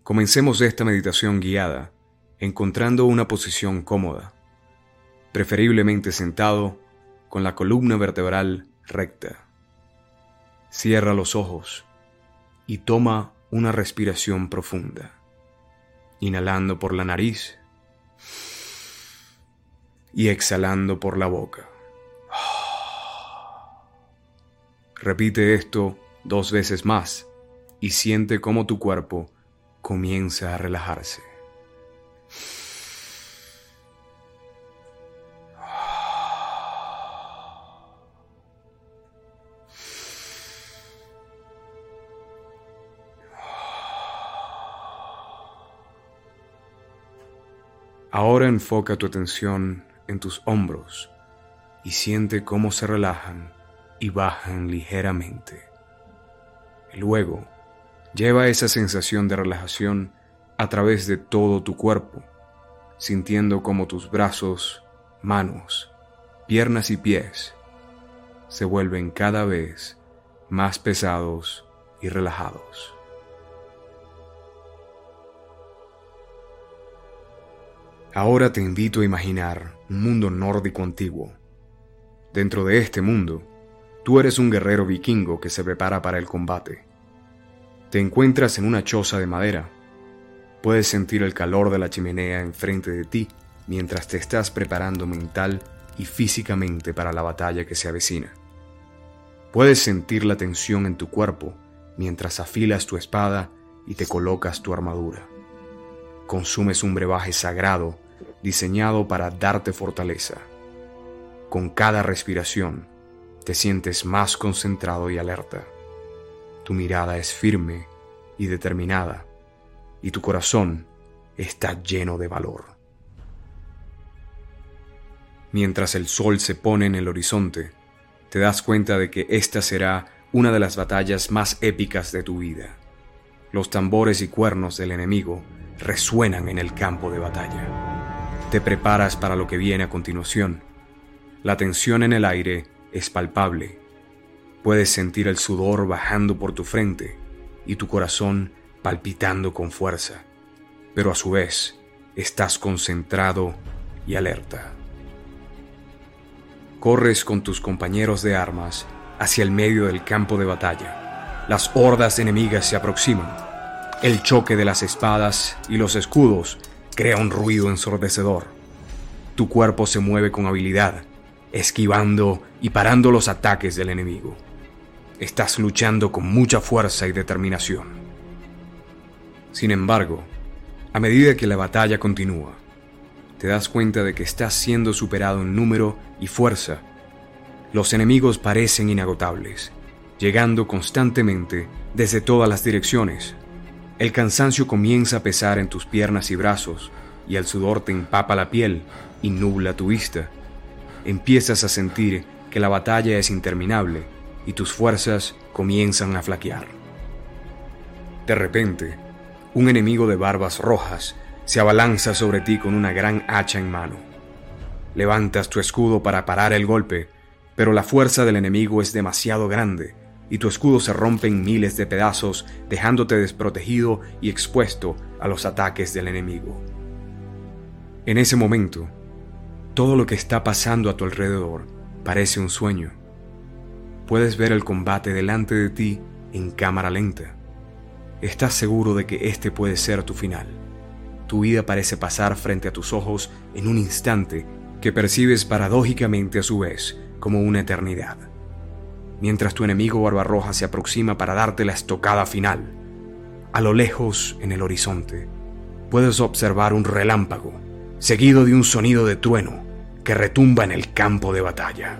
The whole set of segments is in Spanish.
Comencemos esta meditación guiada encontrando una posición cómoda, preferiblemente sentado con la columna vertebral recta. Cierra los ojos y toma una respiración profunda, inhalando por la nariz y exhalando por la boca. Repite esto 2 veces más y siente cómo tu cuerpo comienza a relajarse. Ahora enfoca tu atención en tus hombros y siente cómo se relajan y bajan ligeramente. Luego, lleva esa sensación de relajación a través de todo tu cuerpo, sintiendo cómo tus brazos, manos, piernas y pies se vuelven cada vez más pesados y relajados. Ahora te invito a imaginar un mundo nórdico antiguo. Dentro de este mundo, tú eres un guerrero vikingo que se prepara para el combate. Te encuentras en una choza de madera. Puedes sentir el calor de la chimenea enfrente de ti mientras te estás preparando mental y físicamente para la batalla que se avecina. Puedes sentir la tensión en tu cuerpo mientras afilas tu espada y te colocas tu armadura. Consumes un brebaje sagrado diseñado para darte fortaleza. Con cada respiración, te sientes más concentrado y alerta. Tu mirada es firme y determinada, y tu corazón está lleno de valor. Mientras el sol se pone en el horizonte, te das cuenta de que esta será una de las batallas más épicas de tu vida. Los tambores y cuernos del enemigo resuenan en el campo de batalla. Te preparas para lo que viene a continuación. La tensión en el aire es palpable. Puedes sentir el sudor bajando por tu frente y tu corazón palpitando con fuerza, pero a su vez estás concentrado y alerta. Corres con tus compañeros de armas hacia el medio del campo de batalla. Las hordas enemigas se aproximan. El choque de las espadas y los escudos crea un ruido ensordecedor. Tu cuerpo se mueve con habilidad, esquivando y parando los ataques del enemigo. Estás luchando con mucha fuerza y determinación. Sin embargo, a medida que la batalla continúa, te das cuenta de que estás siendo superado en número y fuerza. Los enemigos parecen inagotables, llegando constantemente desde todas las direcciones. El cansancio comienza a pesar en tus piernas y brazos, y el sudor te empapa la piel y nubla tu vista. Empiezas a sentir que la batalla es interminable y tus fuerzas comienzan a flaquear. De repente, un enemigo de barbas rojas se abalanza sobre ti con una gran hacha en mano. Levantas tu escudo para parar el golpe, pero la fuerza del enemigo es demasiado grande y tu escudo se rompe en miles de pedazos, dejándote desprotegido y expuesto a los ataques del enemigo. En ese momento, todo lo que está pasando a tu alrededor parece un sueño. Puedes ver el combate delante de ti en cámara lenta. Estás seguro de que este puede ser tu final. Tu vida parece pasar frente a tus ojos en un instante que percibes paradójicamente a su vez como una eternidad. Mientras tu enemigo Barbarroja se aproxima para darte la estocada final, a lo lejos en el horizonte, puedes observar un relámpago, seguido de un sonido de trueno que retumba en el campo de batalla.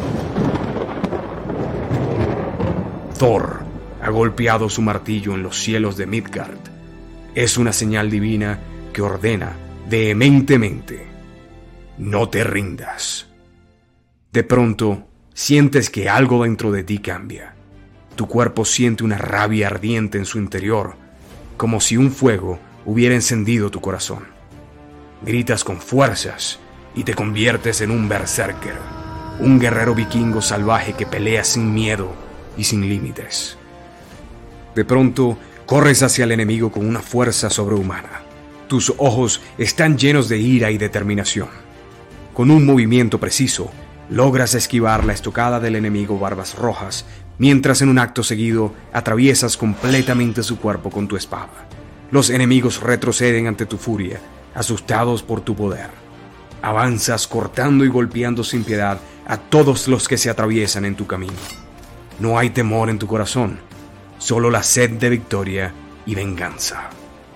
Thor ha golpeado su martillo en los cielos de Midgard. Es una señal divina que ordena vehementemente: no te rindas. De pronto, sientes que algo dentro de ti cambia. Tu cuerpo siente una rabia ardiente en su interior, como si un fuego hubiera encendido tu corazón. Gritas con fuerzas y te conviertes en un berserker, un guerrero vikingo salvaje que pelea sin miedo y sin límites. De pronto, Corres hacia el enemigo con una fuerza sobrehumana. Tus ojos están llenos de ira y determinación. Con un movimiento preciso, logras esquivar la estocada del enemigo Barbas Rojas, mientras en un acto seguido atraviesas completamente su cuerpo con tu espada. Los enemigos retroceden ante tu furia, asustados por tu poder. Avanzas cortando y golpeando sin piedad a todos los que se atraviesan en tu camino. No hay temor en tu corazón, solo la sed de victoria y venganza.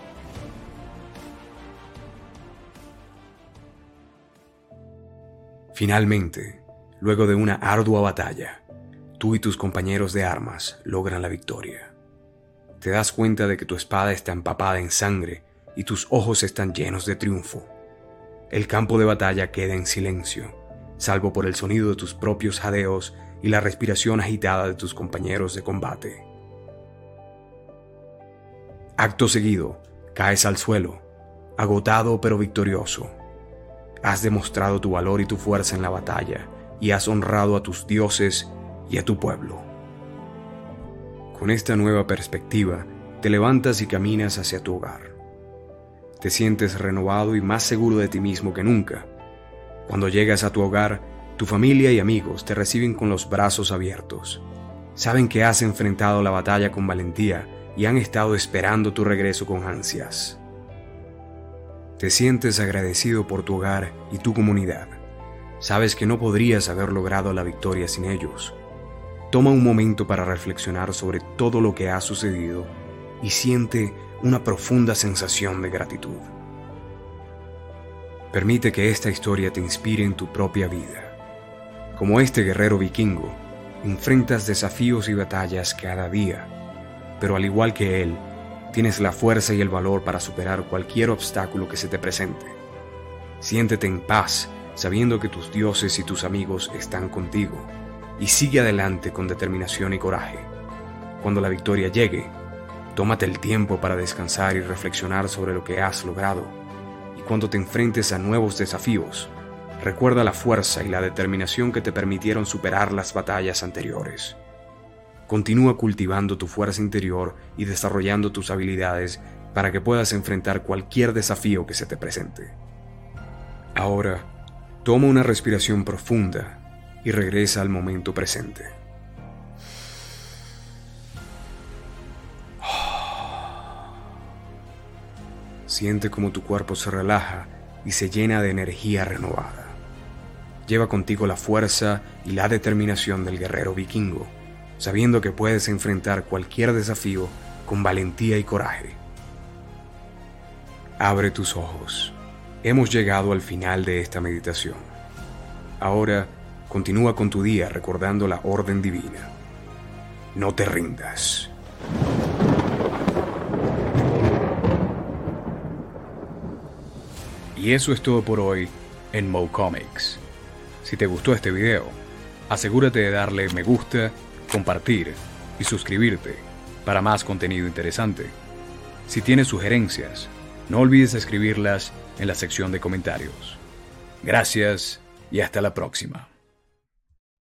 Finalmente, luego de una ardua batalla, tú y tus compañeros de armas logran la victoria. Te das cuenta de que tu espada está empapada en sangre y tus ojos están llenos de triunfo. El campo de batalla queda en silencio, salvo por el sonido de tus propios jadeos y la respiración agitada de tus compañeros de combate. Acto seguido, caes al suelo, agotado pero victorioso. Has demostrado tu valor y tu fuerza en la batalla y has honrado a tus dioses y a tu pueblo. Con esta nueva perspectiva, te levantas y caminas hacia tu hogar. Te sientes renovado y más seguro de ti mismo que nunca. Cuando llegas a tu hogar, tu familia y amigos te reciben con los brazos abiertos. Saben que has enfrentado la batalla con valentía y han estado esperando tu regreso con ansias. Te sientes agradecido por tu hogar y tu comunidad. Sabes que no podrías haber logrado la victoria sin ellos. Toma un momento para reflexionar sobre todo lo que ha sucedido y siente una profunda sensación de gratitud. Permite que esta historia te inspire en tu propia vida. Como este guerrero vikingo, enfrentas desafíos y batallas cada día, pero al igual que él, tienes la fuerza y el valor para superar cualquier obstáculo que se te presente. Siéntete en paz, sabiendo que tus dioses y tus amigos están contigo, y sigue adelante con determinación y coraje. Cuando la victoria llegue, tómate el tiempo para descansar y reflexionar sobre lo que has logrado, y cuando te enfrentes a nuevos desafíos, recuerda la fuerza y la determinación que te permitieron superar las batallas anteriores. Continúa cultivando tu fuerza interior y desarrollando tus habilidades para que puedas enfrentar cualquier desafío que se te presente. Ahora, toma una respiración profunda y regresa al momento presente. Siente cómo tu cuerpo se relaja y se llena de energía renovada. Lleva contigo la fuerza y la determinación del guerrero vikingo, sabiendo que puedes enfrentar cualquier desafío con valentía y coraje. Abre tus ojos. Hemos llegado al final de esta meditación. Ahora, continúa con tu día recordando la orden divina. No te rindas. Y eso es todo por hoy en Mo Comics. Si te gustó este video, asegúrate de darle me gusta, compartir y suscribirte para más contenido interesante. Si tienes sugerencias, no olvides escribirlas en la sección de comentarios. Gracias y hasta la próxima.